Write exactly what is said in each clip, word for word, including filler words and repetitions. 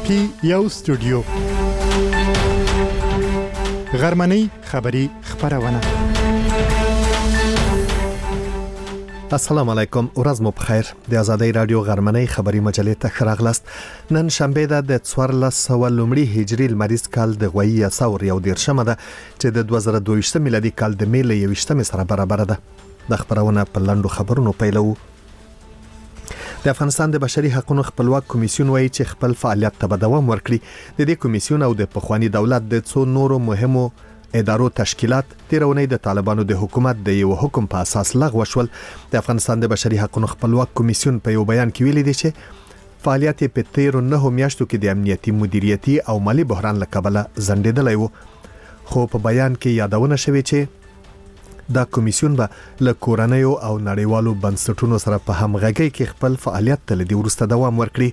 پی یو سټوډیو غرمنۍ خبری خبرونه. السلام علیکم، ورځ مو بخیر. د آزادۍ رادیو غرمنۍ خبری مجلې ته خراغلاست. نن شنبه ده د څوارلس سوه لومړي هجري لمریز کال د غوي څور یو دیرشمه ده چې د دوه زره دوه ویشت میلادي کال د میل یویشتمې سره برابر ده. د خبرونه په لاندو خبرونو پیلو. د افغانستان د بشري حقوقو خپلواک کمیسیون وایي چې خپل فعالیت ته دوام ورکړي. د دې کمیسیون او د پخوانی دولت د څو نورو مهمو ادارو تشکیلات تیرونی د طالبانو د حکومت د یو حکم په اساس لغوه شول. د افغانستان د بشري حقوقو خپلواک کمیسیون په یو بیان کې ویلي دی چې فعالیت په تیر نه میاشتو کې د امنیتي مدیریتي او مالی بحران له کبله ځنډیدلی و. خو په بیان کې یادونه شوې چې دا کمیسیون به له کورنیو او نړیوالو بنسټونو سره په همغږۍ کې خپل فعالیت ته لدی ورسته دوام ورکړي.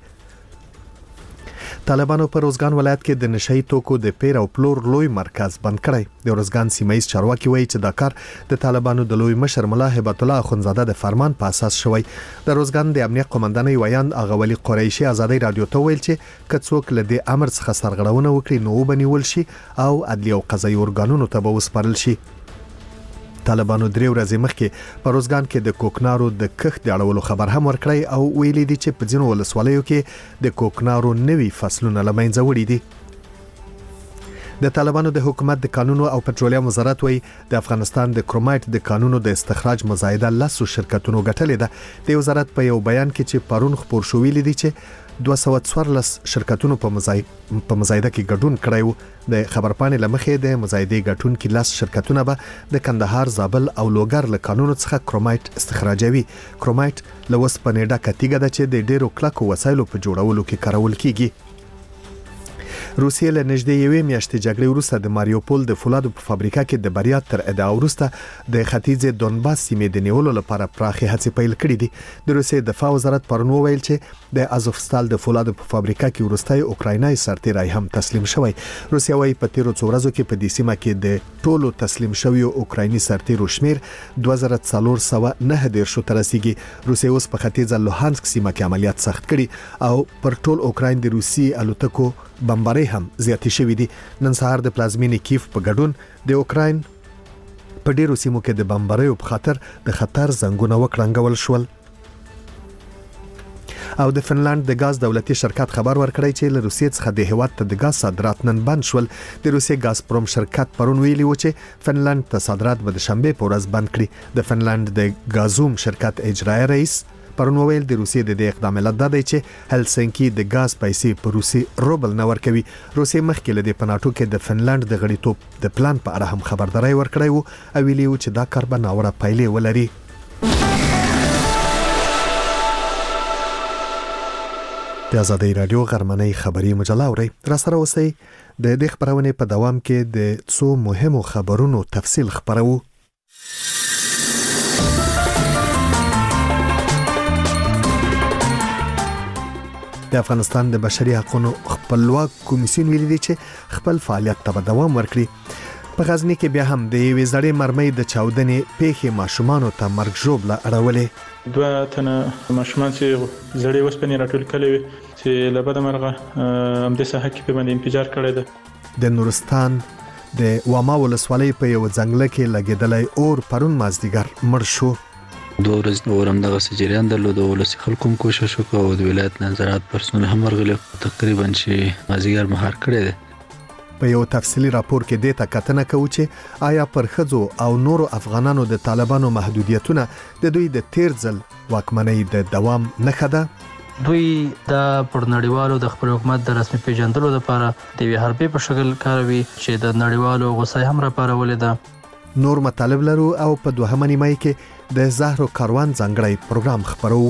طالبانو په روزګان ولایت کې د نشئی توکو د پیر او پلور لوی مرکز بند کړی. د روزګان سیمایي چارواکي وایي چې دا کار د طالبانو د لوی مشر ملا هبت الله اخونزاده د فرمان په اساس شوی. د روزګان د امنیت قومندانۍ ویاند اغوالي قریشي آزادۍ رادیو ته ویل چې کڅوک لدی امر څخه سرغړونه وکړي نو وبنیول شي او عدلي او قضایي ارګانونو ته به وسپارل شي. طالبانو درې ورځې مخکې په روزګان کې د کوکنارو د کښت د اړولو خبر هم ورکړی او ویلي دي چې په ځینو ولسوالیو کې د کوکنارو نوي فصلونه له منځه وړي دي. د طالبانو د حکومت د قانونو او پټرولیم وزارت وایي د افغانستان د کرومایټ د قانونو د استخراج مزایده لسو شرکتونو ګټلې ده. د وزارت په یو بیان کې چې پرون خبر شو ویلي دي چې دوه سوه څوارلس شرکتونو په مزای په مزایده کې ګډون کړی و. د خبرپاڼې لمخې د مزایده ګټون کې لس شرکتونه به د کندهار، زابل او لوګر له قانونو څخه کرومایټ استخراجوي. کرومایټ له وسپنې ډکه تیږه ده چې د ډیرو کلکو وسایلو په جوړولو کې کارول کیږي. روسیې له نږدې یوې میاشتې جګړې وروسته د ماریوپول د فولادو په فابریکه کې د بریا تر ادعا وروسته د ختیځ دونباس سیمې د نیولو لپاره پراخي هڅې پیل کړې دي. د روسیې دفاع وزارت پرون وویل چې د ازوفستال د فولادو په فابریکه کې وروستي اوکراینایي سرتیری هم تسلیم شوی. روسیا وايي په تیرو څو ورځو کې په دې سیمه کې د ټولو تسلیم شویو اوکرایني سرتیرو شمیر دوه زره څلور سوه نه دیرشو ته رسیږي. روسیا اوس په ختیځ لوهانسک سیمه کې عملیات سخت کړي او پر ټول اوکراین د روسي الوتکو بمباري هم زیاتې شوې دي. نن سهار د پلازمینې کیف په ګډون د اوکراین په ډیرو سیمو کې د بمباریو په خاطر د خطر زنګونه وکړنګول شول. او د فنلند د غاز دولتي شرکت خبر ورکړی چې له روسیې څخه د هیواد ته د غاز صادرات نن بند شول. د روسیې غازپروم شرکت پرون ویلي و چې فنلند ته صادرات به د شنبه په ورځ بند کړي. د فنلند د غازوم شرکت اجرایي رئیس پرون ویل د روسیې د دې اقدام علت دا دی چې هلسنکی د غاز پیسې په روسي روبل نه ورکوي. روسیې مخکې له دې په ناتو کې د فنلند د غړیتوب د پلان په اړه هم خبرداري ورکړی وو او ویلي و چې دا کار به ناوړه پایلې ولري. د آزادۍ رادیو غرمنۍ خبری مجله اورئ. را سره اوسئ. د دې خبرونې په دوام کې د څو مهمو خبرونو تفصیل خبرو. د افغانستان د بشري حقوقو خپلواک کمیسیون ویلي دی چې خپل فعالیت ته دوام ورکړي. په غزنی کې بیا هم د یوې زړې مرمۍ د چاودنې پیښې ماشومانو ته مرګ ژوبله اړولې. دوه تنه ماشومان چې زړې وسپنې راټول کړي وي چې له بده مرغه همدې ساحه کې په باندې انفجار کړی ده. د نورستان د واما ولسوالۍ په یو ځنګل کې لګېدلی اور پرون مازدیګر مړ شو. دوه ورځې اورم دغه سجریان درلود او ولسی خلکو هم کوشش وکړ او د ولایت نظارت پرسونل هم ورغلي تقریبا چې مازیګر مهار کړی دی. په یو تفصیلی راپور کې د تکتنه کوي چې آیا پر خځو او نورو افغانانو د طالبانو محدودیتونه د دوی د تیر ځل واکمنۍ د دوام نښه ده. دوی دا پر نړیوالو د خپل حکومت د رسمي پیژندلو لپاره د وی حربې په شکل کاروي چې د نړیوالو غوسه هم را پارولې ده. نور مطالب لرو او په دوهمه نیمه کې د زهرو کاروان ځانګړی پروګرام خبرو.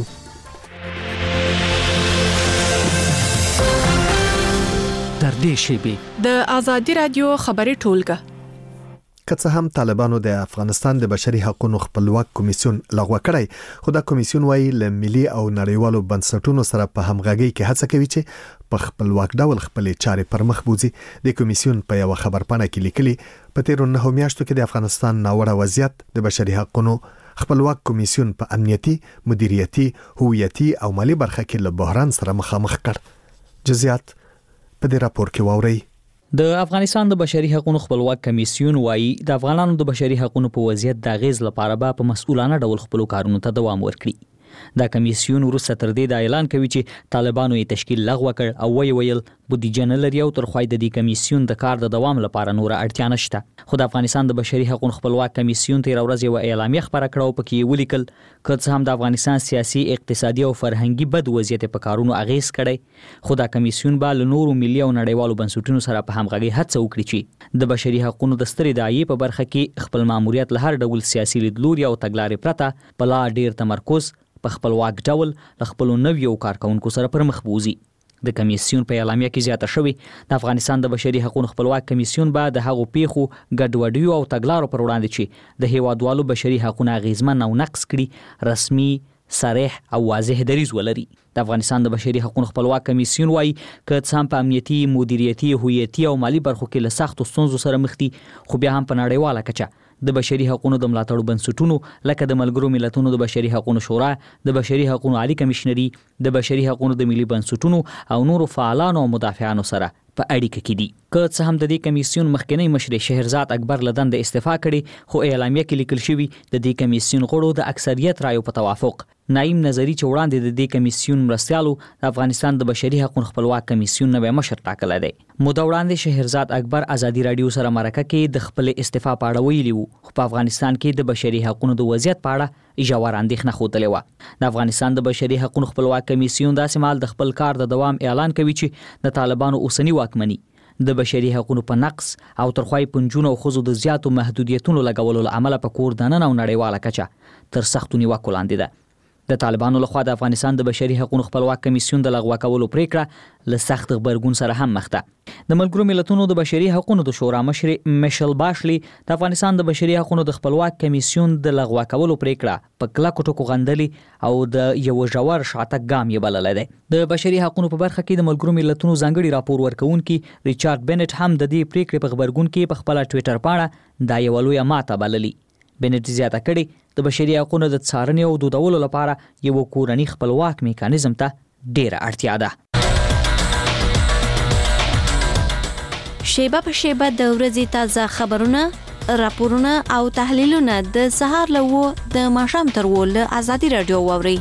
در دې شیبې د آزادۍ رادیو خبري ټولګه که څه هم طالبانو د افغانستان د بشري حقوقو خپلواک کمیسیون لغوه کړی، خو دا کمیسیون وايي له ملي او نړیوالو بنسټونو سره په همغږۍ کې هڅه کوي چې په خپلواک ډول خپلې چارې پر مخ بوځي. د کمیسیون په یو خبرپاڼه کې لیکلي په تیرو نهو میاشتو کې د افغانستان ناوړه وضعیت د بشري حقوقو خپلواک کمیسیون په امنیتي، مدیریتي، هویتي او مالی برخه کې له بحران سره مخامخ کړ. جزئیات په دې راپور کې واورئ. د افغانستان د بشري حقوقو خپلواک کمیسیون وایي د افغانانو د بشري حقوقو په وضعیت د غیز لپاره به په مسؤلانه ډول خپل کارونو ته دوام ورکړي. دا کمیسیون وروسته تر دې د اعلان کوي چې طالبانو یې تشکیل لغوه کړ او وی ویل بودیجه نه لري او تر خوای د دې کمیسیون د کار د دوام لپاره نور اړتیا نشته. خو د افغانستان د بشري حقوقو خپلواک کمیسیون تیر ورځ یو اعلامیه خبره کړه او پکې یې ولیکل که څه هم د افغانستان سیاسي اقتصادي او فرهنګي بد وضعیت په کارونو اغیز کړي خو دا کمیسیون به له نورو ملي او نړیوالو بنسټونو سره په همغږي هڅه وکړي چې د بشري حقوقو د سترې داعیې په برخه کې خپل ماموریت له هر ډول سیاسي لیدلوري او تګلارې پرته په لا ډیر تمرکز په خپلواک ډول له خپلو نویو کارکونکو سره پر مخ بوزي. د کمیسیون په اعلامیه کې زیاته شوی د افغانستان د بشري حقوقو خپلواک کمیسیون به د هغو پیښو ګډوډیو او تګلارو پر وړاندې چې د هیوادوالو بشري حقوقو اغیزمن او نقض کړي رسمي صریح او واضح دریځ ولري. د افغانستان د بشري حقوقو خپلواک کمیسیون وایي که څه هم په امنیتي، مدیریتي، هویتي او مالی برخو کې له سختو ستونزو سره مخ دي خو بیا هم په نړیواله کچه د بشري حقوقو د ملاتړو بنسټونو لکه د ملګرو ملتونو د بشري حقوقو شورا، د بشري حقوقو عالی کمشنري، د بشري حقوقو د ملي بنسټونو او نورو فعالانو او مدافعانو سره په اړیکه کې دي. که څه هم د دې کمیسیون مخکنی مشر شهرزاد اکبر لدن د استعفا کړي خو اعلامیه کې لیکل شوی د دې کمیسیون غړو د اکثریت رایو په توافق نعیم نظری چې وړاندې د دې کمیسیون مرستیالو د افغانستان د بشري حقوقو خپلواک کمیسیون نوی مشر ټاکلی دی. موده وړاندې شهرزاد اکبر ازادي رادیو سره مرکه کې د خپل استعفا په اړه ویلي وو خو په افغانستان کې د بشري حقوقو د وضعیت په اړه ژور اندېښنه ښودلې وه. د افغانستان د بشري حقوقو خپلواک کمیسیون داسې مهال د خپل کار د دوام اعلان کوي چې د طالبانو اوسنی واکمني د بشري حقوقو په نقص او ترخوای پنجونو او خزو د زیاتو محدودیتونو لګولو له امله په کور دننه او نړیواله کچه تر سختو نیوکو لاندې ده. د طالبانو لخوا د افغانستان د بشري حقوقو خپلواک کمیسیون د لغوه کولو پریکړه له سخت غبرګون سره هم مخ ده. د ملګرو ملتونو د بشري حقوقو د شورا مشر میشل باشلی د افغانستان د بشري حقوقو د خپلواک کمیسیون د لغوه کولو پریکړه په کلکو ټکو غندلي او د یو ژور شاتګ ګام یې بللی دی. د بشري حقوقو په برخه کې د ملګرو ملتونو ځانګړي راپور ورکوونکي ریچارډ بنټ هم د دې پریکړې په غبرګون کې په خپل ټویټر باندې دا یو لویه ماته بللي. بنټ زیاته کړي د بشري حقوقو د څارنې او دودولو لپاره یو کورنی خپلواک میکانیزم ته ډیره اړتیا ده. شیبه په شیبه د ورځې تازه خبرونه، راپورونه او تحلیلونه د سهار له و د ماښام تر و له ازادي رادیو واوري.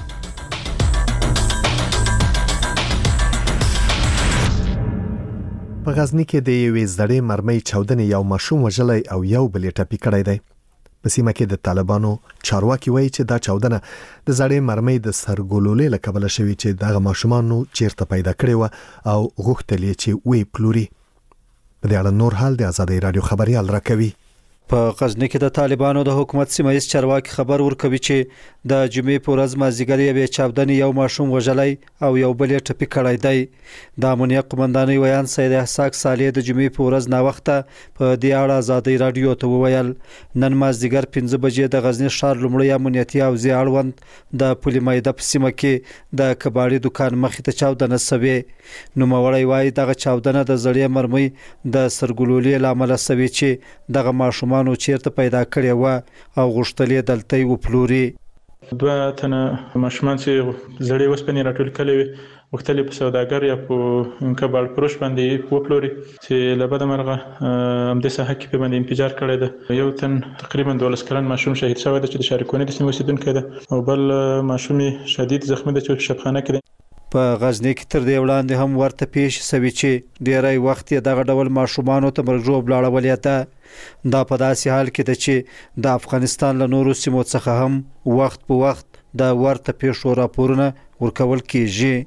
په غزنی کې د یوې زړې مرمۍ چاودنې یو ماشوم وژلی او یو بل یې ټپي کړی دی. په سیمه کې د طالبانو چارواکي وایي چې دا چاودنه د زړې مرمۍ د سرګولولې له کبله شوې چې دغه ماشومانو چیرته پیدا کړې وه او غوښتل یې چې وی پلوري. په دې اړه نور حال د ازادۍ رادیو خبريال راکوي. په غزنی کې د طالبانو د حکومت سیمایي چارواکي خبر ورکوي چې د جمعې په ورځ مازیګر یې چاودنې یو ماشوم وژلی او یو بل یې ټپي کړی دی. د امنیت قومندانۍ ویان سید احساق صالح د جمعې په ورځ ناوخته په دې اړه ازادۍ رادیو ته وویل نن مازیګر پنځه بجې د غزنی ښار لومړی امنیتي او زی اړوند د پولي میده په سیمه کې د کباړي دکان مخې ته چاودنه سوې. نوموړی وایي دغه چاودنه د زړې مرمۍ د سرګولولې له امله سوې چې دغه ماشومان نو چیرته پیدا کړی و او غوښتلې دلته و پلوري. دوه تنه ماشومان چې زړې وسپنې راټول کړي وي غوښتلې په سوداګر یا په کباړ فروش باندې و پلوري چې له بده مرغه همدې ساحه کې په باندې انفجار کړی دی. یو تن تقریبا دولس کلن ماشوم شهید شوی دی چې د شارکونې د سیمې اوسیدونکی دی او بل ماشوم شدید زخمی دی چې په شفخانه کې دی. په غزنی کې تر دې وړاندې هم ورته پیښ شوې چې ډیری وخت یې دغه ډول ماشومانو ته مرګ لاړولې ده. دا په داسې حال کې ده چې د افغانستان له نورو سیمو څخه هم وخت په وخت د ورته پیښو راپورونه ورکول کیږي.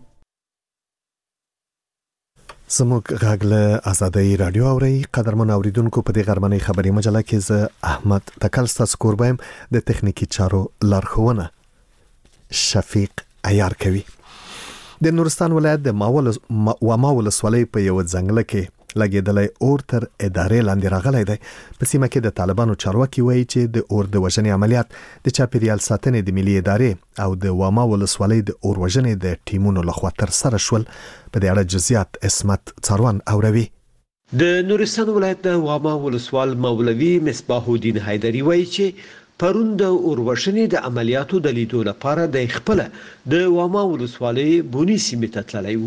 زموږ غږ له ازادۍ رادیو اوري. قدرمن اوریدونکو په دې غرمنۍ خبري مجله کې زه احمد تکل ستاسو کوربایم د تخنیکی چارو لارښوونه شفیق عیار کوي. د نورستان ولایت د ماول وما ولسوالۍ په یو ځنګل کې لګیدلې اور تر ادارې لاندې راغلی دی. په سیمه کې د طالبانو چارواکي وایي چې د اور د وژنې عملیات د چاپیریال ساتنې د ملي ادارې او د وما ولسوالۍ د اور وژنې د ټیمونو لخوا تر سره شول. په دې اړه جزئیات اسمت څاروان اوروي. د نورستان ولایت د وما ولسوال مولوي مصباح الدین حیدری وایي چې پرون د اوروشنې د عملیاتو د لیدو لپاره د خپل د وما ولسوالۍ بونی سیمه ته تللی و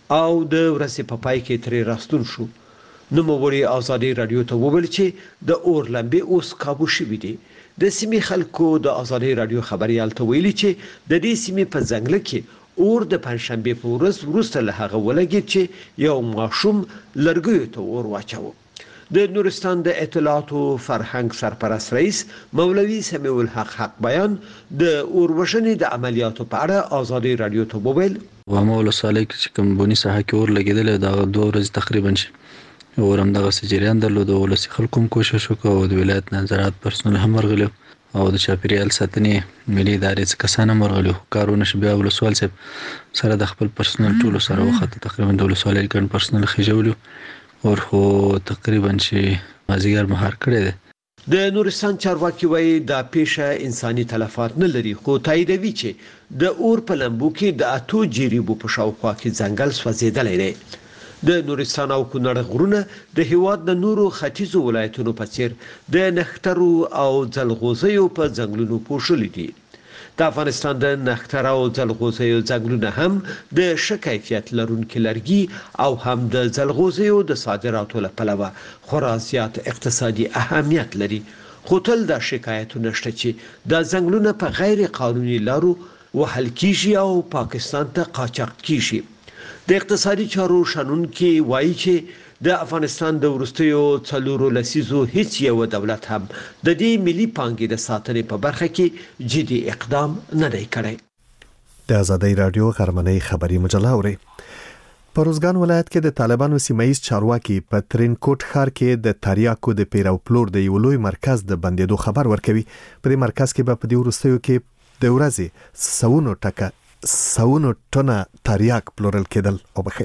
او د ورځې په پای کې ترې راستون شو. نو موري ازادي رادیو ته وویل چې د اور لمبې اوس کابو شوې دي. د سیمې خلکو د ازادي رادیو خبريال ته ویلي چې د دې سیمې په ځنګل کې اور د پنځشنبه په ورځ وروسته له هغه ولګید چې یو ماشوم لرګیو ته اور واچاوه. د نورستان د اطلاعات او فرهنګ سرپرست رئیس مولوي سمیع الحق حق بیان د اوروشنې د عملیاتو په اړه ازادي رادیو ته وویل و مولو سالي چې کوم بونی ساحه کې اور لګیدل دا دوه ورځې تقریبا شي ورم دغه سجریان درلود او ولسی خلکو کوشش وکاو او د ولایت نظارت پرسنل هم ورغلي او د چاپیریال ساتنې ملي ادارې څخه کسان هم ورغلي کارونه شبیا ولسوال سره د خپل پرسنل ټولو سره وخت تقریبا د ولسوالۍ ګڼ پرسنل خجولو اور خو تقریبا چې مازیګر مهار کړی دی. د نورستان چارواکي وایي دا پیښه انساني تلفات نه لري خو تاییدوي چې د اور په لمبو کې د اتو جریبو په شاوخوا کې ځنګل سوځېدلی دی. د نورستان او کونړ غرونه د هیواد د نورو ختیځو ولایتونو په څیر د نخترو او ځلغوزیو په ځنګلونو پوښلي دي. د افغانستان د نختر او ځلغوزیو ځنګلونه هم د ښه کیفیت لرونکي لرګي او هم د ځلغوزیو د صادراتو لپاره خورا زیات اقتصادي اهمیت لري. خو تل دا شکایتونه شته چې د ځنګلونه په غیر قانوني لارو وهل کیږي او پاکستان ته قاچاق کیږي. د اقتصادي چارو شنونکي وایي چې د افغانستان د ورستیو څلورو لسیزو هیڅ یو دولت هم د دې ملي پانګې د ساتنې په برخه کې جدي اقدام نه دی کړی. د ازادي رادیو غرمنۍ خبري مجله اوري. په روزګان ولایت کې د طالبانو سیمایي چارواکي په ترینکوټ ښار کې د تریاکو د پیرو پلور د یو لوی مرکز د بندیدو خبر ورکوي. په دې مرکز کې به په دې ورستیو کې د ورځې سونو ټکه سونو ټنه تریاک پلورل کېدل او بخي.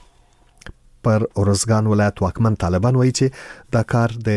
پر روزګان ولایت واکمن طالبان وایي چې دا کار د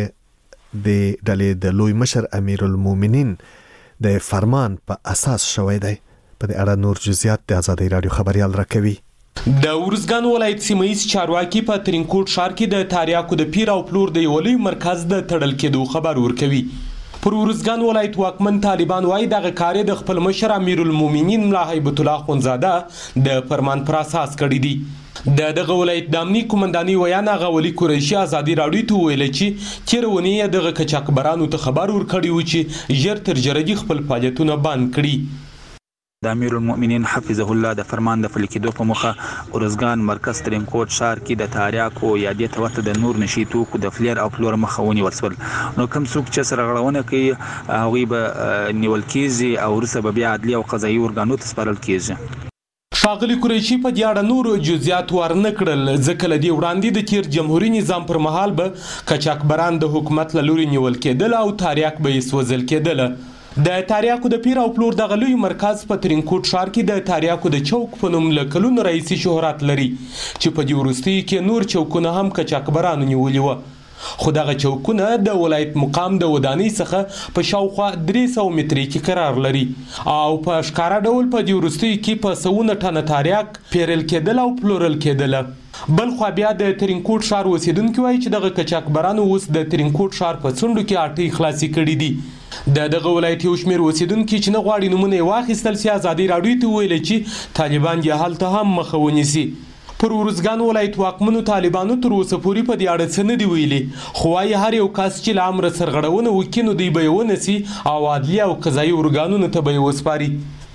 د ډلې د لوی مشر امیر المؤمنین د فرمان په اساس شوی دی. په دې اړه نور جزئیات د ازادي رادیو خبريال راکوي. د ورزګان ولایت سیمایي چارواکي په ترینکوټ ښار کې د تریاکو د پیر او پلور د یو لوی مرکز د تړل کېدو خبر ورکوي. پر ورزګان ولایت واکمن طالبان وايي دغه کار د خپل مشر امیر المؤمنین ملا هیبت الله خونزاده د فرمان پر اساس کړی دی. د دغه ولایت د امنیت قومندانۍ ویان غولي قریشي ازادي راډیو ته ویل چې چیرونه دغه کچاکبرانو ته خبر ورکړی و چې ژر تر ژره خپل فعالیتونه بند کړي. د امیر المؤمنین حفظه الله د فرمان د فلکیدو په مخه ورزګان مرکز ترینکوټ ښار کې د تریاکو یادې ته ورته د نور نشي توکو د فلیر او پلور مخاوني ورسول. نو کوم څوک چې سرغړونه کوي هغه به نیول کیږي او ورسره بیا عدلي او قضایي ورګانو ته سپارل کیږي. ښاغلي قریشي په دې اړه نور جزئیات ورنه کړل ځکه لدی وړاندې د تیر جمهوریت نظام پر مهال به کچاکبران د حکومت له لوري نیول کېدل او تریاک به یې سوځل کېدل. د تریاکو د پیر او پلور دغه لوی مرکز په ترینکوټ ښار کې د تریاکو د چوک په نوم له کلونو راهیسې شهرت لري چې په دې وروستیو کې نور چوکونه هم کچاکبرانو نیولي وو. خو دغه چوکونه د ولایت مقام د ودانۍ څخه په شاوخوا درې سوه مترې کې قرار لري او په ښکاره ډول په دې وروستیو کې په سوونه ټنه تریاک پیرل کېدل او پلورل کېدل. بل خو بیا د ترینکوټ ښار اوسیدونکي وایي چې دغه کچاکبرانو اوس د ترینکوټ ښار په څنډو کې اټۍ خلاصې کړي دي. د دغه ولایت یو شمېر اوسیدونکي چې نه غواړي نومونه یې واخیستل سي ازادي راډیو ته وویل چې طالبان یې هلته هم مخه ونیسي. پر ورزګان ولایت واکمنو طالبانو تر اوسه پورې په دې اړه څه نه دي ویلي خو وايي هر یو کس چې له امره سرغړونه وکړي نو دوی به یې ونیسي او عدلي او قضایي ارګانونو ته به یې وسپاري.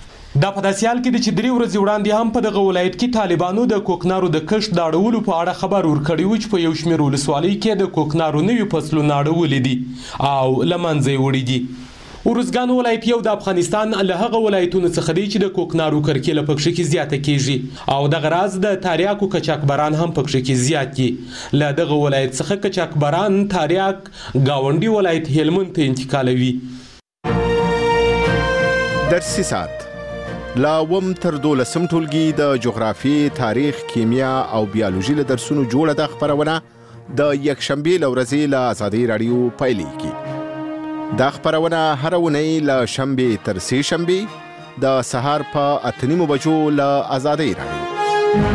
دا په داسې حال کې ده چې درې ورځې وړاندې هم په دغه ولایت کې طالبانو د کوکنارو د کښت د اړولو په اړه خبر ورکړی و چې په یو شمېر ولسوالیو کې د کوکنارو نوي فصلونه اړولي دي او له منځه یې وړي دي. ورزګان ولایت یو د افغانستان له هغه ولایتونو څخه دی چې د کوکنارو کرکیله پکښې کې زیاته کیږي او دغه راز د تریاکو کچاکبران هم پکښې کې زیات دي. له دغه ولایت څخه کچاکبران تریاک گاونډي ولایت هلمند ته انتقالوي. درسي ساعت لا وم تر دولسم ټولګي د جغرافي، تاریخ، کیمیا او بیولوژي له درسونو جوړه ده خبرونه د یکشنبې له ورځې له ازادي راډیو پیلېږي. دا خبرونه هر اونۍ له شنبې تر سې شنبې د سهار په اته نیمو بجو له ازادي راډیو.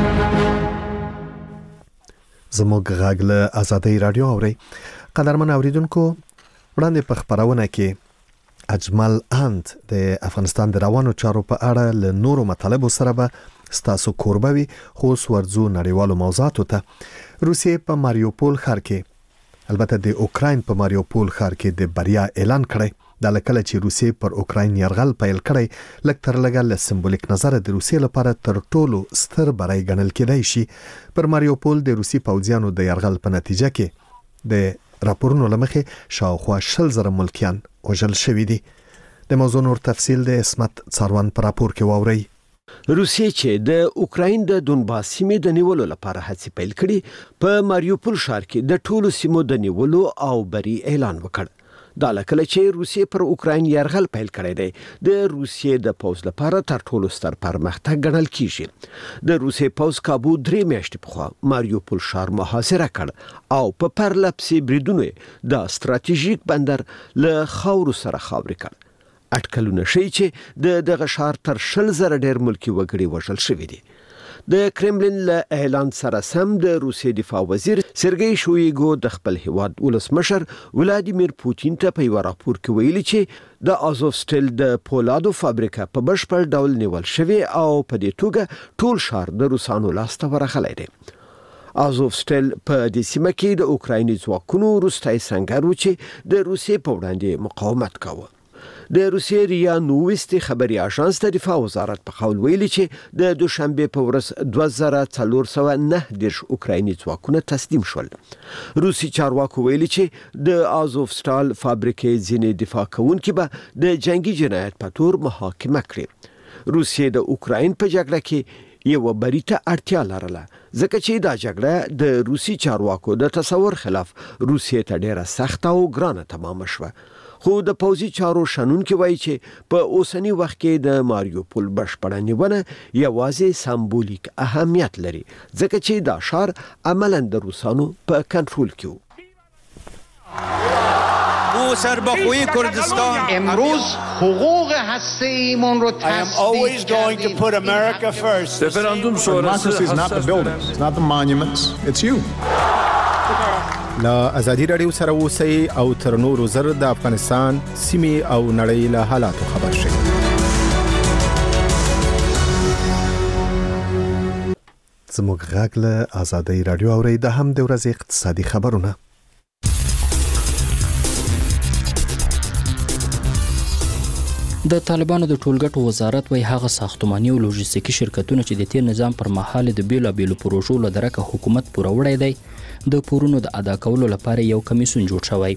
زموږ غږ له ازادي راډیو اوري. قدرمن اوریدونکو وړاندې په خبرونه کې اجمل اند د افغانستان د روانو چارو په اړه له نورو مطالبو سره به ستاسو کوربوي خو ورځو نړیوالو موضوعاتو ته. روسیې په ماریوپول ښار کې البته د اوکراین په ماریوپول ښار کې د بریا اعلان کړی. دا لکه چې روسیې پر اوکراین یرغل پیل کړی لکه تر لګا له سمبولیک نظر د روسیې لپاره تر ټولو ستر بری ګڼل کېدای شي. پر ماریوپول د روسي پوځیانو د یرغل په نتیجه کې د راپورونو لمخې شاوخوا شل زره ملکیان وژل شوي دي. د موضوع نور تفصیل د اسمت څاروان پر راپور کې واورئ. روسیې چې د اوکراین د دونباس سیمې د نیولو لپاره هڅې پیل کړي په ماریوپول ښار کې د ټولو سیمو د نیولو او بری اعلان وکړ. دا لکه چې روسیې پر اوکراین یرغل پیل کړی دی د روسیې د پوځ لپاره تر ټولو ستر پرمختګ ګڼل کیږي. د روسیې پوځ کابو درې میاشتې پخوا ماریوپول ښار محاصره کړ او په پرله پسې بریدونو د ستراتیژیک بندر له خاورو سره خاورې کړ. اټکلونه ښیي چې د دغه ښار تر شل زره ډیر ملکی وګړي وژل شوي دي. د کرملین له اعلان سره سم د روسیې دفاع وزیر سرګی شویګو د خپل هیواد ولسمشر ولادیمیر پوتین ته په یو راپور کې ویلي چې د آزوفستل د پولادو فابریکه په بشپړ ډول نیول شوی او په دې توګه ټول ښار د روسانو لاسته ورغلی دی. آزوفستل په دې سیمه کې د اوکرایني ځواکونو وروستی سنګر و چې د روسیې په وړاندې مقاومت کاوه. د روسیې ریا نوویستي خبري اژانس د دفاع وزارت په قول ویلي چې د دوشنبه په ورځ دوه زره څلور سوه نهه دېرش اوکرایني ځواکونه تسلیم شول. روسي چارواکو ویلي چې د آزوفستال فابریکې ځینې دفاع کوونکي به د جنگي جنایت په تور محاکمه کړي. روسیې د اوکراین په جګړه کې یو بری ته اړتیا لرله ځکه چې دا جګړه د روسي چارواکو د تصور خلاف روسیې ته ډیره سخته او ګرانه تمام شوه. خو د پوځي چارو شنونکي وایي چې په اوسنی وخت کې د ماریوپول بشپړه نیونه یوازې سمبولیک اهمیت لري ځکه چې دا ښار عملاً د روسانو په کنټرول کې و. او سربخوی کردستان امروز حقوق هسته‌ایمون رو تصدیق کردیم. رفراندوم شورای is not the buildings, it's not the monuments, it's you. لا ازادي رادیو سره اوسئ او تر نورو زر د افغانستان سیمې او نړۍ له حالاتو خبر شئ. زموږ غږ له ازادي رادیو اورئ. د هم د ورځې اقتصادي خبرونه. د طالبانو د ټولګټو وزارت وايي هغه ساختماني او لوجستیکي شرکتونه چې د تیر نظام پر مهال د بیلابیلو پروژو له درکه حکومت پوره وړی دی د پورونو د ادا کولو لپاره یو کمیسیون جوړ شوی.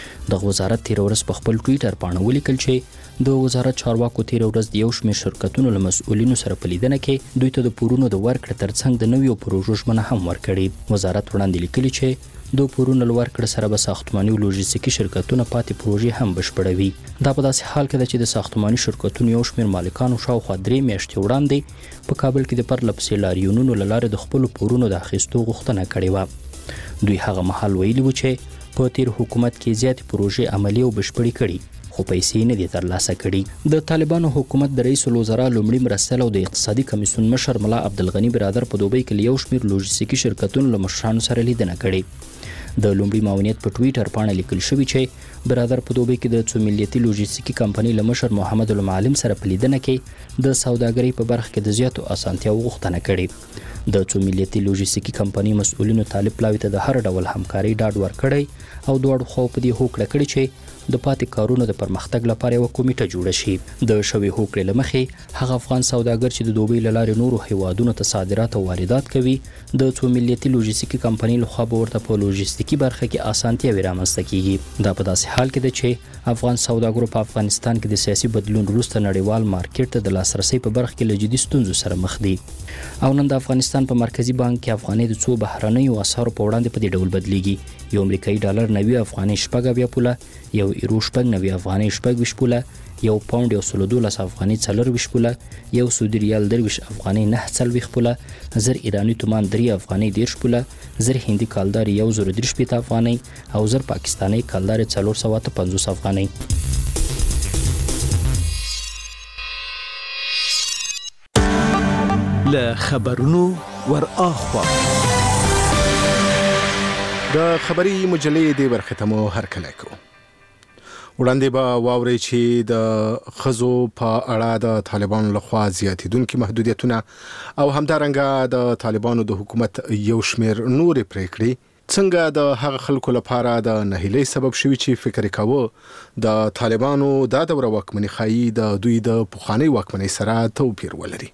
د وزارت تیر ورځ په خپل ټوئیټر باندې ولیکل چې د وزارت چارواکو تیر ورځ د یو شمېر شرکتونو له مسؤلینو سره په لیدنه کې دوی ته د پورونو د ورکړې ترڅنګ د نویو پروژو ژمنه هم ورکړې. وزارت وړاندې لیکلي چې د پورونو له ورکړې سره به ساختماني او لوجستیکي شرکتونه پاتې پروژې هم بشپړوي. دا په داسې حال کې ده چې د ساختماني شرکتونو یو شمېر مالکانو شاوخوا درې میاشتې وړاندې په کابل کې د پرله پسې لاریونونو له لارې د خپلو پورونو د اخیستو غوښتنه کړې وه. دوی هغه مهال ویلي وو چې په تیر حکومت کې زیاتې پروژې عملي او بشپړې کړي خو پیسې نه دي ترلاسه کړي. د طالبانو حکومت د رئیس الوزرا لومړي مرستیال او د اقتصادي کمیسیون مشر ملا عبدالغنی برادر په دوبۍ کې یو شمېر لوجستیکي شرکتونو له مشرانو سره لیدنه کړې. د لومړي معاونیت په ټوئیټر باندې لیکل شوی چې برادر په دوبۍ کې د څو ملیتي لوجستیکي کمپنۍ له مشر محمد المعلم سره په لیدنه کې د سوداګرۍ په برخه کې د زیاتو اسانتیاو غوښتنه کړې. د څو ملیتي لوجستیکي کمپنۍ مسؤلینو طالب پلاوي ته د هر ډول همکاري ډاډ ورکړی او دواړو خو په دې هوکړه کړې چې د پاتې کارونو د پرمختګ لپاره یو کمیټه جوړه شي. د شوی هوکړې لمخې هغه افغان سوداګر چې د دوبۍ له لارې نورو هیوادونو ته صادرات او واردات کوي د څو ملیتي لوجستیکي کمپنۍ لخوا به ورته په لوجستیکي برخه کې اسانتیاوې رامنځته کیږي. دا په داسې حال کې ده چې افغان سوداګرو په افغانستان کې د سیاسي بدلون وروسته نړیوال مارکیټ ته د لاسرسي په برخه کې له جدي ستونزو سره مخ دي او نن د افغانستان په مرکزی بانک کې افغانۍ د څو بهرنیو اسعارو په وړاندې په دې ډول بدلیږي. یو امریکایي ډالر نوي افغانۍ شپږ اویا پوله، یو ایرو شپږ نوي افغانۍ شپږ ویشت پوله، یو پاوند یو سل دولس افغانۍ څلور ویشت پوله، یو سعودي ریال درویشت افغانۍ نه څلوېښت پوله، زر ایراني تومان درې افغانۍ دېرش پوله، زر هندي کالدار یو زر دېرش شپېته افغانۍ او زر پاکستاني کالدار څلور سوه اته پنځوس افغانۍ. له خبرونو ور اخوا د خبري مجلې د ورختمو هرکلی کو. وړاندې به واوري چې د خزو په اړه د طالبانو لخوا زیاتیدونکو محدودیتونه او همدارنګه د طالبانو د حکومت یو شمېر نورې پریکړې څنګه د هغه خلکو لپاره د نهیلۍ سبب شوي چې فکر کاوه د طالبانو د دوره واکمنۍ خایي د دوی د پخوانی واکمنۍ سره توپیر ولري.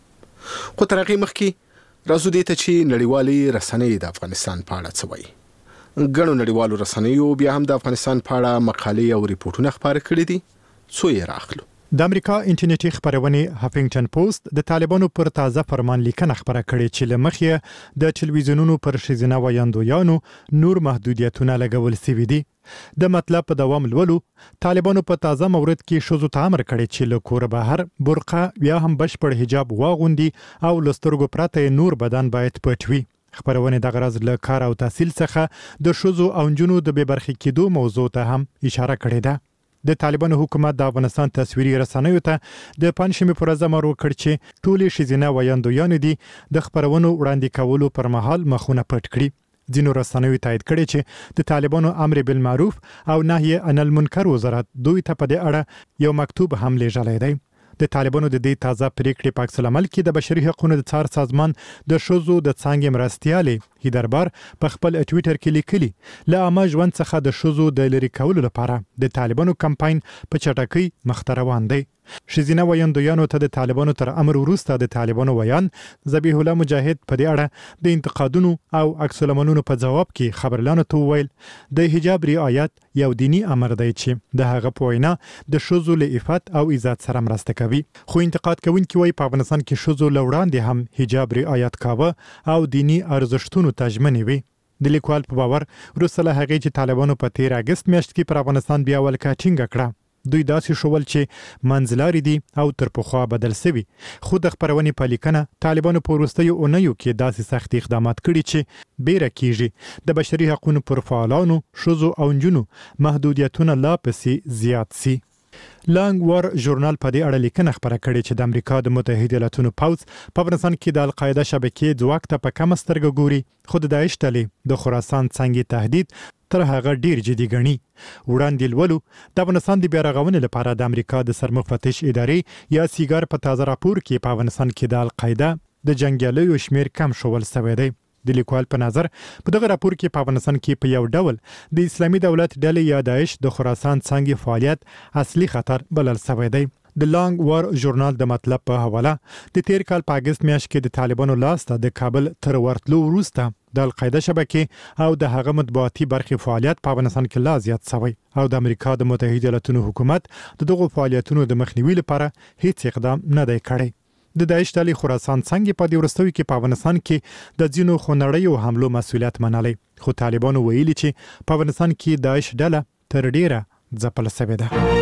خو تر هغې مخکې راځو دې ته چې نړیوالې رسنۍ د افغانستان په اړه څه وایي. ګڼو نړیوالو رسنیو بیا هم د افغانستان په اړه مقالې او ریپورتونه خپاره کړي دي. څو یې راخلو. د امریکا انټرنیټي خبرونه هافینګټن پوسټ د طالبانو پر تازه فرمان لیکنه خبره کړې چې لمخې د ټلویزیونونو پر شیزنه وایاندویانو نور محدودیتونه لګول سوي دي. د مطلب په دوام لولو طالبانو په تازه مورد کې شوزو ته امر کړی چې له کور بهر برقه یا هم بشپړ حجاب واغوندي او لسترګو پرته نور بدن باید پټ وي. خبرونه د غرض له کار او تحصیل څخه د شوزو او جنونو د بې برخې کېدو موضوع ته هم اشاره کړې ده. د طالبانو حکومت د افغانستان تصویري رسنیو ته د پنځمې پر ورځ امر وکړ چې ټولې شیزینه وایاندویانو دي د خبرونو وړاندې کولو پر مهال مخونه پټ کړي. ځینو رسنیو تایید کړي چې د طالبانو امر بالمعروف او نهي عن المنکر وزارت دوی ته په دې اړه یو مکتوب هم لیږلی دی. د طالبانو د دې تازه پریکړې په عکس العمل کې د بشري حقوقو د څار سازمان د شوزو د څنګه مرستيالي هیدربار په خپل ټوئیټر کې لیکلي ل عامه ژوند څخه د شوزو د لری کولو لپاره د طالبانو کمپاین په چټکۍ مخ ته روان دی. شیزینه وایاندویانو ته د طالبانو تر امر وروسته د طالبانو ویان ذبیح الله مجاهد په دې اړه د انتقادونو او عکس العملونو په جواب کې خبرلانو ته ویل د حجاب رعایت یو دینی امر دی چې د هغه په وینا د شوزو له عفت او عزت سره مرسته کوي. خو انتقاد کوونکي وایي په افغانستان کې شوزو لوړاندې هم حجاب رعایت کاوه او دینی ارزښتونو ته ژمنې وي. د لیکوال په باور وروسته له هغې چې طالبانو په تیر اگست میاشت کې پر افغانستان بیا ولکه ټینګه کړه دوی داسې شول چې منځلاري دي او تر پخوا بدل سوي. خو د خبرونې په لیکنه طالبانو په وروستیو اونیو کې داسې سخت اقدامات کړي چې بیره کیږي د بشري حقوقو پر فعالانو شوزو او جنونو محدودیتونه لا پسې زیات سي. لانګ وار ژورنال په دې اړه لیکنه خبره کړې چې د امریکا د متحده ایالاتونو پوځ په افغانستان کې د القاعده شبکې ځواک ته په کم سترګه ګوري خو د داعش ډلې د خراسان څنګه تهدید تر هغه ډیر جدي ګڼي. وړاندې لولو د افغانستان د بیا رغونې لپاره د امریکا د سرمفتش ادارې یا سیګار په تازه راپور کې په افغانستان کې د القاعده د جنگیالیو شمیر کم شول سوی دی. د لیکوال په نظر په دغه راپور کې په افغانستان کې په یو ډول د اسلامي دولت ډلې یا داعش د خراسان څنګه فعالیت اصلي خطر بلل سوی دی. د لانګ وار ژورنال د مطلب په حواله د تیر کال په اگست میاشت کې د طالبانو لاسته د کابل تر ورتلو وروسته د القاعده شبکې او د هغه مطبوعاتي برخې فعالیت په افغانستان کې لا زیات شوی او د امریکا د متحده ایالاتونو حکومت د دغو فعالیتونو د مخنیوي لپاره هیڅ اقدام نه دی کړی. د داعش ډلې خراسان څنګه په دې ورستوي کې په افغانستان کې د ځینو خونړیو حملو مسولیت منلي خو طالبانو ویلي چې په افغانستان کې داعش ډله تر ډیره ځپل شوې ده.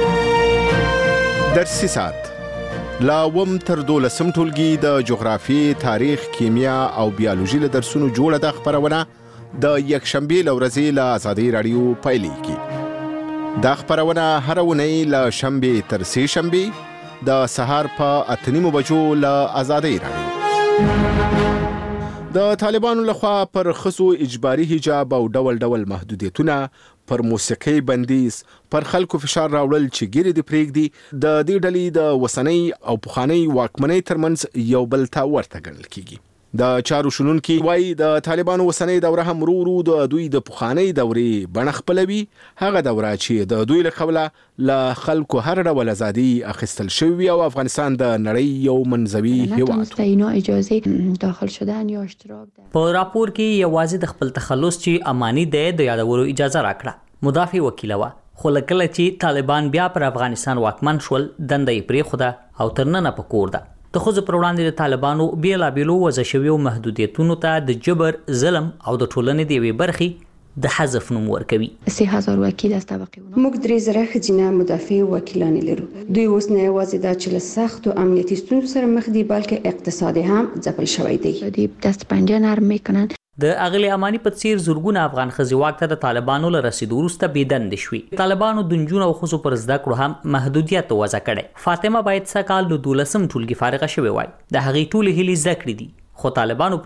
درسي سات لا وم تر دولسم ټولګي د جغرافي تاریخ کیمیا او بیولوژي له درسونو جوړه د خبرونه د یک شنبه لورځي له آزادي رادیو پایلیږي. دا خبرونه هر ونی له شنبه تر سه شنبه د سهار په اتنیمو بجو له آزادي رادیو. د طالبانو لخوا پر خصو اجباري حجاب او ډول ډول محدودیتونه پر موسیقي بندیز پر خلکو فشار راوړل چې ګیري د پریږدي د دې ډلې د وسنۍ او پخوانی واکمنۍ ترمنځ یو بل ته ورته ګڼل کیږي. د چارو شنونکي وایي د طالبانو وسنۍ دوره هم ورو ورو د دوی د پخوانی دورې بڼه خپلوي. هغه دوره چې د دوی له قبله له خلکو هر ډول ازادي اخیستل شوی او افغانستان د نړۍ یو منځوي هیواد اینا اجازه داخل شدن یا اشتراک ده. په راپور کې یوازې د خپل تخلص چې اماني دی د یادولو اجازه راکړه. مدافع وکیل و خو لکه چې طالبان بیا پر افغانستان واکمن شول دندې پرې خوده او ترننه پکور ده. د خو پر وړاندې د طالبانو بیلا بیلو وضع شویو محدودیتونو ته د جبر ظلم او د ټولنې د وی برخې د حذف نوم ورکوي. سه هزار وکیل از طبقه موږ درې زره خځینه مدافع وکیلان لرو. دوی اوس نه یوازې د چل سخت او امنیتي ستونزو سره مخ دي بلکې اقتصادي هم ځپل شوی دی. دوی دست پنجه نرم میکنن. د اغلی امانی په څیر زورګونه افغان خزي واک ته د طالبانو له رسیدو وروسته بيدند شوي. طالبانو د نجونو او ښځو پر زده کړو هم محدودیت وضع کړي. فاطمه باید سکال د دولسم ټولګي فارغه شوی وای. د هغې ټولې هیلې زده کړې دي خو طالبانو پرې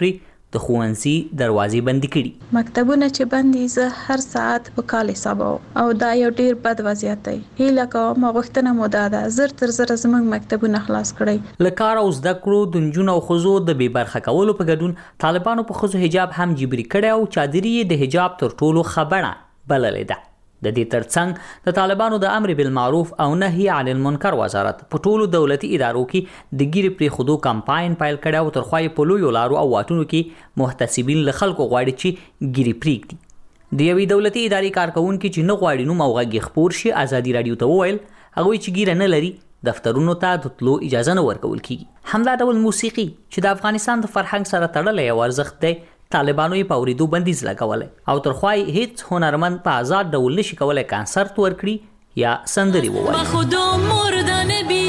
د ښوونځي دروازې بندي کړي. مکتبونه چې بندي زه هر ساعت په کال حسابو او دا یو ډیر بد وضعیت دی. هیله کوم غوښتنه مو دا ده زر تر زر زموږ مکتبونه خلاص کړئ. له کار او زده کړو د نجونو او ښځو د بې برخه کولو په ګډون طالبانو په ښځو حجاب هم جبري کړی او چادري یې د حجاب تر ټولو خبره بللې ده. د دې ترڅنګ د طالبانو د امر بالمعروف او نهي عن المنکر وزارت په ټولو دولتي ادارو کې د ګیرې پرې خودو کمپاین پیل کړی او تر خوای په لویو لارو او واټونو کې محتسبین له خلکو غواړي چې ګیرې پرېږدي. د یوې دولتي ادارې کارکونکي چې نه غواړي نوم او غږ خپور شي ازادي رادیو ته وویل هغوی چې ګیره نه لري دفترونو ته د تلو اجازه نه ورکول کیږي. همدا ډول موسیقي چې د افغانستان د فرهنګ سره تړلی یو ارزښت دی طالبانو یې په اورېدو بندیز لګولی او تر خوای هیڅ هنرمند په آزاد ډول نشي کولی کنسرت ورکړي یا سندرې ووایي.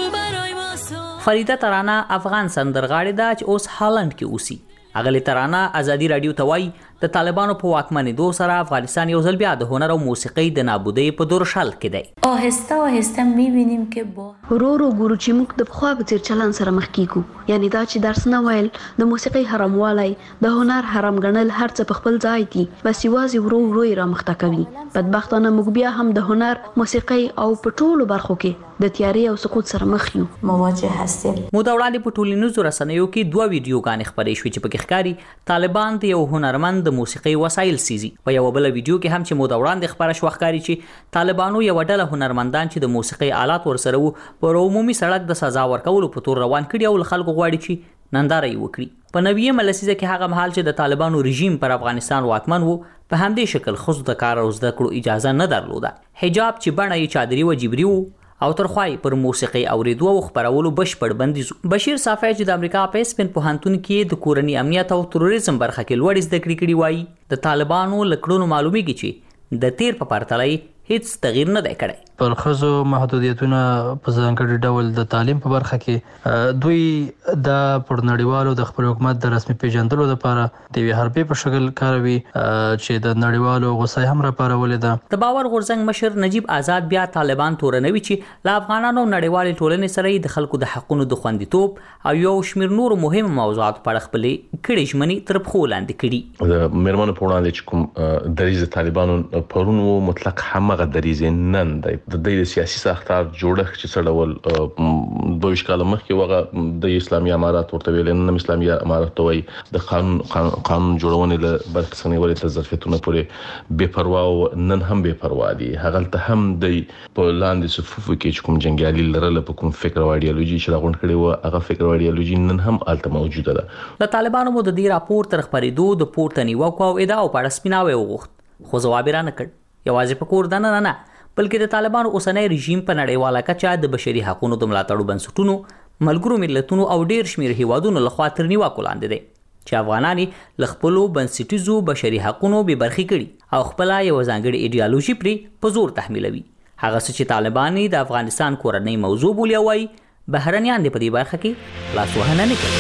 فریده ترانه افغان سندرغاړې ده چې اوس هالند کې اوسي. اغلی ترانه ازادي رادیو ته وایي د طالبانو په واکمنېدو سره افغانستان یو ځل بیا د هنر او موسیقۍ د نابودۍ په دورشل کې دی. آهسته آهسته میبینیم که با ورو ورو ګورو چې موږ د پخوا په څیر چلند سره مخ کیږو. یعنی دا چې درس نه ویل د موسیقۍ حراموالی د هنر حرام ګڼل هر څه په خپل ځای دي بس یوازې ورو ورو یې رامخته کوي. بدبختانه موږ بیا هم د هنر موسیقۍ او په ټولو برخو کې د تیارې او سقوط سره مخ یو. مواجه هستیم. موده وړاندې په ټولنیزو رسنیو کې دوه ویډیوګانې خپرې شوې چې پکې ښکاري طالبان د یو هنرمند د موسیقۍ وسایل سیزي. په یو بل ویډیو کې هم چې موده وړاندې خپره شوه ښکاري چې طالبانو یو ډله هنرمندان چې د موسیقۍ آلات ورسره وو پر عمومي سړک د سزا ورکولو په تور روان کړي او له خلکو غواړي چې ننداره یې وکړي. په نویمه لسیزه کې هغه مهال چې د طالبانو رژیم پر افغانستان واکمن وو په همدې شکل ښځو د کار او زده کړو اجازه نه درلوده. حجاب چې بڼه یې چادري و جبري وو او تر خوای پر موسیقي اوریدو او خبرولو بشپړ بندیز. بشیر صافی چې د امریکا په اسپن پوهنتون کې د کورنی امنیت او تروریزم برخه کې لوړ زده کړې کړي وایي د طالبانو لکړونو معلومیږي چې د تیر په پرتله هیڅ تغییر نه دی کړی. پر ښځو محدودیتونه په ځانګړي ډول د تعلیم په برخه کې دوی د پر نړیوالو د خپل حکومت د رسمي پیژندلو لپاره د یوې حربې په شکل کاروي چې د نړیوالو غوسه هم راپارولې ده. د باور غورځنګ مشر نجیب آزاد بیا طالبان تورنوي چې له افغانانو نړیوالې ټولنې سره د خلکو د حقونو د خوندیتوب او یو شمېر نورو مهم موضوعات په اړه خپلې کړې ژمنې تر پښو لاندې کړي. د میرمنو په وړاندې چې کوم دریځ طالبانو پرون و مطلق همغه دریځ نن دی. د دې سیاسي ساختار جوړښت چې څه ډول دویش کال مخکې وغه د اسلامي امارات ورته ویل نه اسلامي امارات وای د قانون قانون جوړونې له برخصنې ولې تر ظرفیتونه پورې بے پروا او نن هم بے پروا دي. هغه ته هم د په لاندې صفوف کې کوم جنگیالي لرل په کوم فکر او ایډیالوژي چې راغون کړي و هغه فکر او ایډیالوژي نن هم الته موجوده ده. د طالبانو مو د دې راپور تر خبرېدو د پورته نیوکو او ادعا په اړه سپیناوی وغوښت خو ځواب نه کړ. یوازې په کور دنه نه بلکې د طالبانو اوسنۍ رژیم په نړیواله کچه د بشري حقوقو د ملاتړو بنسټونو ملګرو ملتونو او ډیر شمېر هیوادونو لخوا تر نیوکو لاندې دی چې افغانان له خپلو بنسټیزو بشري حقوقو بې برخې کړي او خپل یو ځانګړي ایډیالوژي پرې په زور تحمیلوي. هغه څه چې طالبان د افغانستان کورنۍ موضوع بولي وایي بهرنیان د په دې برخه کې لاسوهنه نه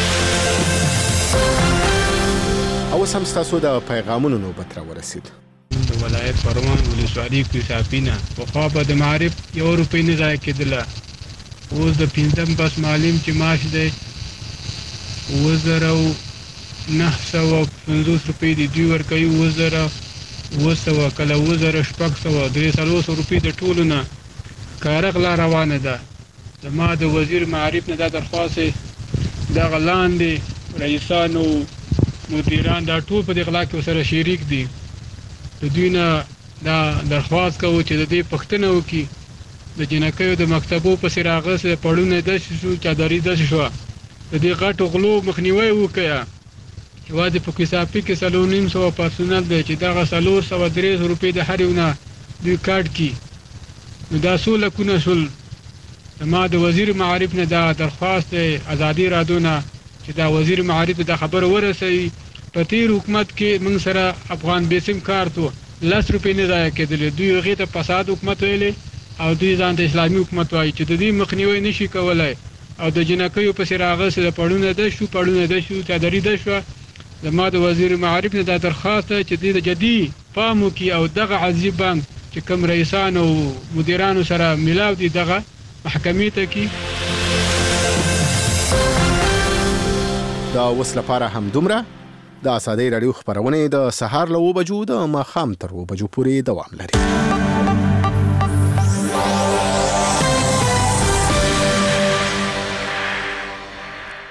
کوي. او سم تاسو د پیغامونو نوبت را ورسید. د ولایت پروان ولسوالۍ کې صافینه په خوا به د معرف یو روپۍ نه ځای کېدله. اوس د پنځم بس معلم چې معاش دی اووه زره نهه سوه پنځوس روپۍ دي دوی ورکوي اووه زره اووه سوه کله اووه زره شپږ سوه درې څلور سوه روپۍ د ټولو نه کاره غلا روانه ده. زما د وزیر معرف نه دا درخواست دغه لاندې رئیسانو مدیران دا ټول په دې غلا کې ورسره شریک دي. د دوی نه دا درخواست کوو چې د دې پوښتنه وکړي د جنکیو د مکتبو پسې راغسې پړونه داسې شو چادري داسې شوه د دې غټو غلو مخنیوی وکړه. یوازې په کسافي کې څلور نیم سوه پرسونل دی چې دغه څلور سوه درې سوه روپۍ د هر یو نه دوی کاټ کړي نو دا څو لکونه شول. زما د وزیر معارف نه دا درخواست دی ازادي رادیو نه چې دا وزیر معارف ته دا خبره ورسوي. په تیر حکومت کې موږ سره افغان بیسم کارت و لس روپۍ نه ضایع کېدلې. دوی هغې ته فساد حکومت ویلې او دوی ځان ته اسلامي حکومت وایي چې د دې مخنیوی نشي کولی او د جنکیو پسې راغسې د پړونه ده شو پړونه ده شو چادري ده شوه. زما د وزیر معارف نه دا درخواست ده چې دې د جدي پام وکړي او دغه عزیز بانک چې کوم رئیسان او مدیرانو سره میلاو دي دغه محکمې ته کړي. دا اوس لپاره همدومره. د ازادي رادیو خبرونه د سهار له و بجو د ماخام تر و بجو پورې دوام لري.